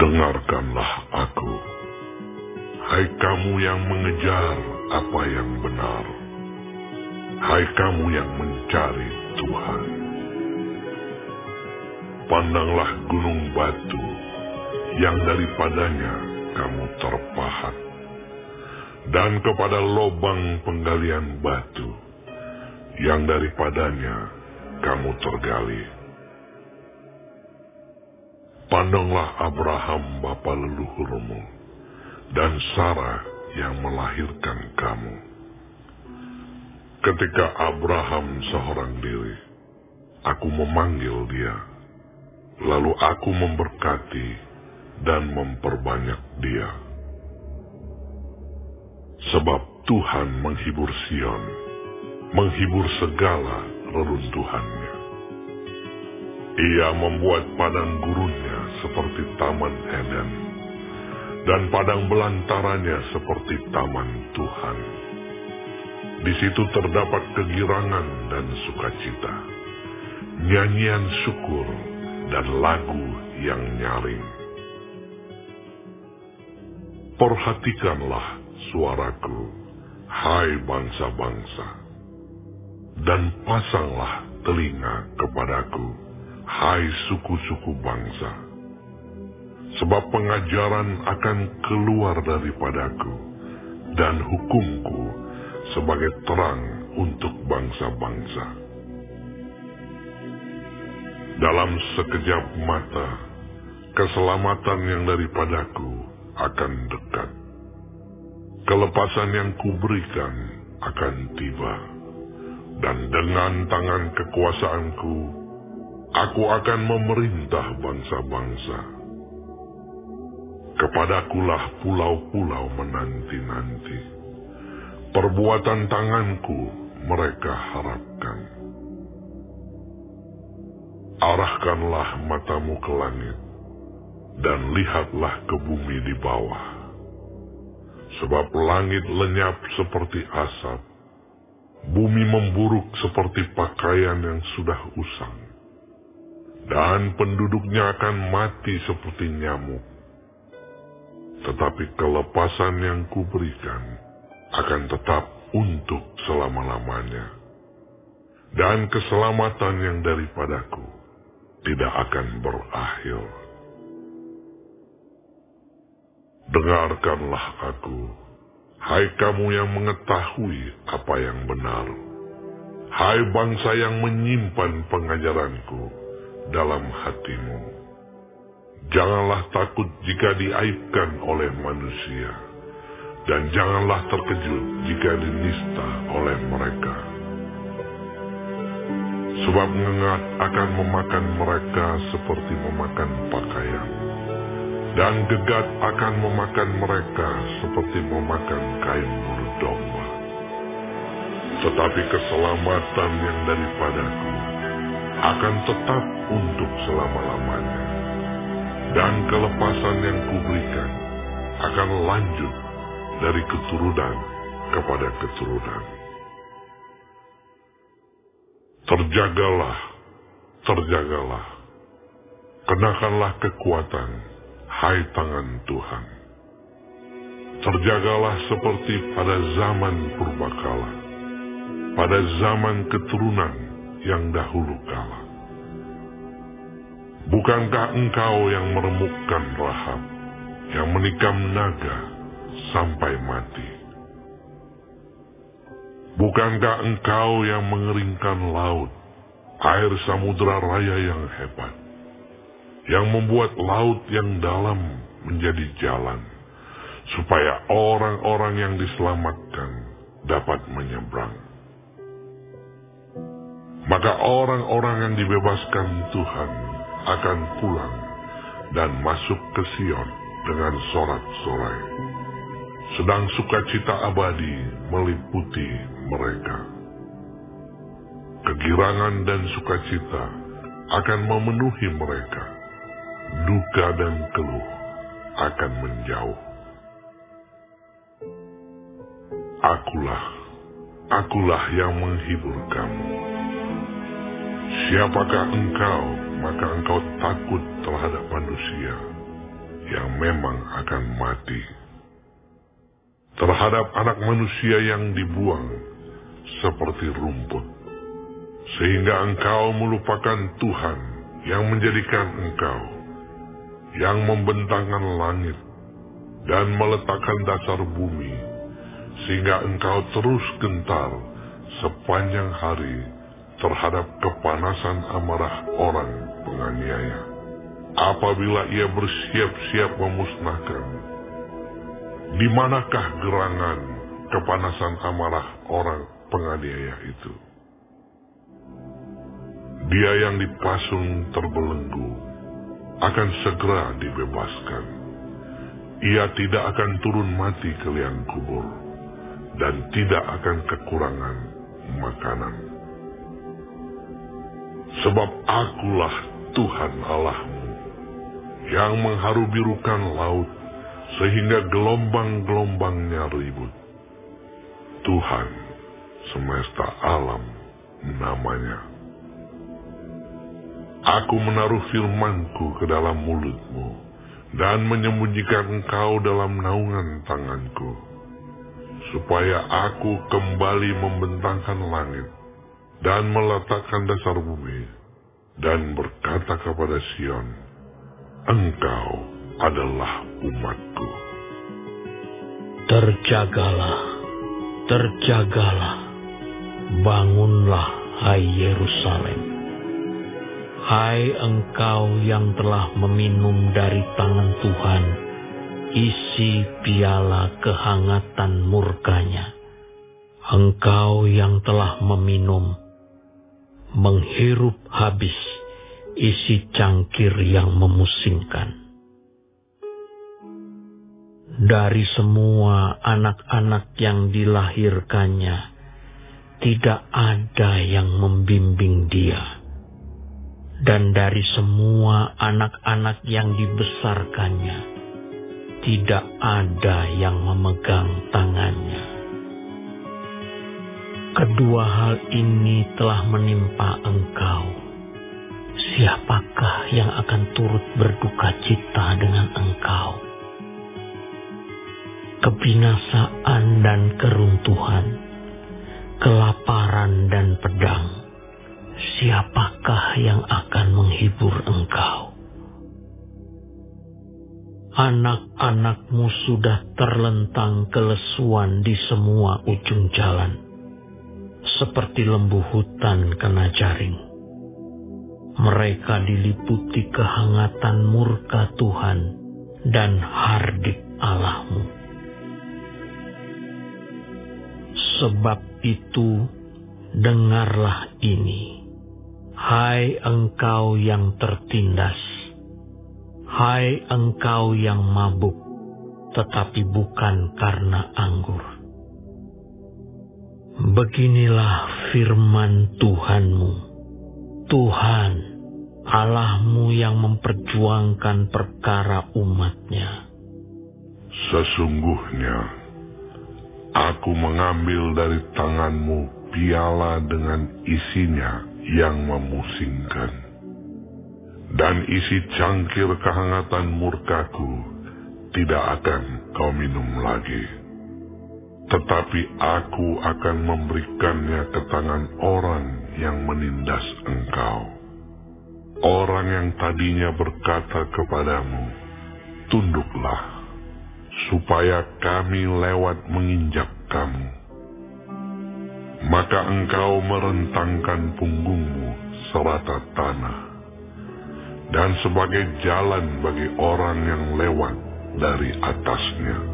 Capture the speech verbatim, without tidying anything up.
Dengarkanlah aku, hai kamu yang mengejar apa yang benar, hai kamu yang mencari Tuhan. Pandanglah gunung batu yang daripadanya kamu terpahat, dan kepada lobang penggalian batu yang daripadanya kamu tergali. Pandanglah Abraham bapa leluhurmu, dan Sarah yang melahirkan kamu. Ketika Abraham seorang diri, aku memanggil dia, lalu aku memberkati dan memperbanyak dia. Sebab Tuhan menghibur Sion, menghibur segala reruntuhannya. Ia membuat padang gurunnya seperti taman Eden, dan padang belantaranya seperti taman Tuhan. Di situ terdapat kegirangan dan sukacita, nyanyian syukur dan lagu yang nyaring. Perhatikanlah suaraku, hai bangsa-bangsa, dan pasanglah telinga kepadaku, hai suku-suku bangsa. Sebab pengajaran akan keluar daripadaku, dan hukumku sebagai terang untuk bangsa-bangsa. Dalam sekejap mata, keselamatan yang daripadaku akan dekat. Kelepasan yang kuberikan akan tiba, dan dengan tangan kekuasaanku, aku akan memerintah bangsa-bangsa. Kepadakulah pulau-pulau menanti-nanti. Perbuatan tanganku mereka harapkan. Arahkanlah matamu ke langit, dan lihatlah ke bumi di bawah. Sebab langit lenyap seperti asap, bumi memburuk seperti pakaian yang sudah usang, dan penduduknya akan mati seperti nyamuk. Tetapi kelepasan yang kuberikan akan tetap untuk selama-lamanya, dan keselamatan yang daripadaku tidak akan berakhir. Dengarkanlah aku, hai kamu yang mengetahui apa yang benar, hai bangsa yang menyimpan pengajaranku dalam hatimu. Janganlah takut jika diaibkan oleh manusia, dan janganlah terkejut jika dinista oleh mereka. Sebab ngengat akan memakan mereka seperti memakan pakaian, dan gegat akan memakan mereka seperti memakan kain bulu domba. Tetapi keselamatan yang daripadaku akan tetap untuk selama-lamanya, dan kelepasan yang kuberikan akan lanjut dari keturunan kepada keturunan. Terjagalah, terjagalah, kenakanlah kekuatan, hai tangan Tuhan. Terjagalah seperti pada zaman purbakala, pada zaman keturunan yang dahulu kala. Bukankah engkau yang meremukkan Rahab, yang menikam naga sampai mati? Bukankah engkau yang mengeringkan laut, air samudera raya yang hebat, yang membuat laut yang dalam menjadi jalan, supaya orang-orang yang diselamatkan dapat menyeberang? Maka orang-orang yang dibebaskan Tuhan akan pulang dan masuk ke Sion dengan sorak-sorai, sedang sukacita abadi meliputi mereka. Kegirangan dan sukacita akan memenuhi mereka, duka dan keluh akan menjauh. Akulah, akulah yang menghibur kamu. Siapakah engkau, maka engkau takut terhadap manusia, yang memang akan mati. Terhadap anak manusia yang dibuang seperti rumput, sehingga engkau melupakan Tuhan yang menjadikan engkau, yang membentangkan langit dan meletakkan dasar bumi, sehingga engkau terus gentar sepanjang hari terhadap kepanasan amarah orang penganiaya, apabila ia bersiap-siap memusnahkan. Di manakah gerangan kepanasan amarah orang penganiaya itu? Dia yang dipasung terbelenggu akan segera dibebaskan. Ia tidak akan turun mati ke liang kubur, dan tidak akan kekurangan makanan. Sebab akulah Tuhan Allahmu, yang mengharu-birukan laut, sehingga gelombang-gelombangnya ribut. Tuhan semesta alam namanya. Aku menaruh firmanku ke dalam mulutmu, dan menyembunyikan engkau dalam naungan tanganku, supaya aku kembali membentangkan langit, dan meletakkan dasar bumi, dan berkata kepada Sion, engkau adalah umatku. Terjagalah, terjagalah, bangunlah, hai Yerusalem. Hai engkau yang telah meminum dari tangan Tuhan isi piala kehangatan murkanya. Engkau yang telah meminum, menghirup habis isi cangkir yang memusingkan. Dari semua anak-anak yang dilahirkannya, tidak ada yang membimbing dia. Dan dari semua anak-anak yang dibesarkannya, tidak ada yang memegang tangannya. Kedua hal ini telah menimpa engkau. Siapakah yang akan turut berduka cita dengan engkau? Kebinasaan dan keruntuhan, kelaparan dan pedang, siapakah yang akan menghibur engkau? Anak-anakmu sudah terlentang kelesuan di semua ujung jalan, seperti lembu hutan kena jaring. Mereka diliputi kehangatan murka Tuhan dan hardik Allahmu. Sebab itu, dengarlah ini, hai engkau yang tertindas, hai engkau yang mabuk, tetapi bukan karena anggur. Beginilah firman Tuhanmu, Tuhan Allahmu yang memperjuangkan perkara umatnya. Sesungguhnya, aku mengambil dari tanganmu piala dengan isinya yang memusingkan, dan isi cangkir kehangatan murkaku tidak akan kau minum lagi. Tetapi aku akan memberikannya ke tangan orang yang menindas engkau. Orang yang tadinya berkata kepadamu, tunduklah, supaya kami lewat menginjak kamu. Maka engkau merentangkan punggungmu serata tanah, dan sebagai jalan bagi orang yang lewat dari atasnya.